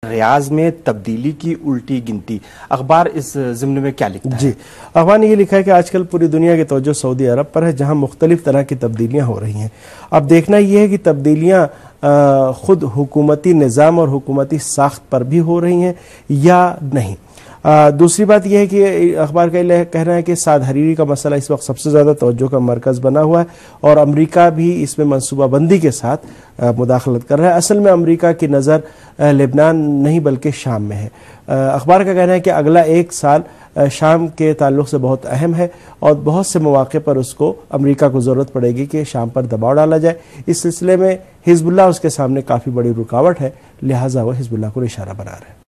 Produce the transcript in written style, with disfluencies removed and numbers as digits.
रियाज में तब्दीली की उल्टी गिनती, अखबार इस ज़िम्न में क्या लिखता है? जी, अखबार ने ये लिखा है कि आजकल पूरी दुनिया की तवज्जो सऊदी अरब पर है, जहां मुख्तलिफ तरह की तब्दीलियां हो रही हैं। अब देखना यह है कि तब्दीलियां खुद हुकूमती निज़ाम और हुकूमती साख्त पर भी हो रही हैं या नहीं। दूसरी बात यह है कि अखबार का कहना है कि साद हरीरी का मसला इस वक्त सबसे ज़्यादा तवज्जो का मरकज़ बना हुआ है और अमरीका भी इसमें मनसूबाबंदी के साथ मुदाखलत कर रहा है। असल में अमरीका की नज़र लेबनान नहीं बल्कि शाम में है। अखबार का कहना है कि अगला एक साल शाम के ताल्लुक से बहुत अहम है और बहुत से मौके पर उसको अमरीका को ज़रूरत पड़ेगी कि शाम पर दबाव डाला जाए। इस सिलसिले में हिजबुल्लाह उसके सामने काफ़ी बड़ी रुकावट है, लिहाजा वह हिजबुल्लाह को इशारा बना रहे हैं।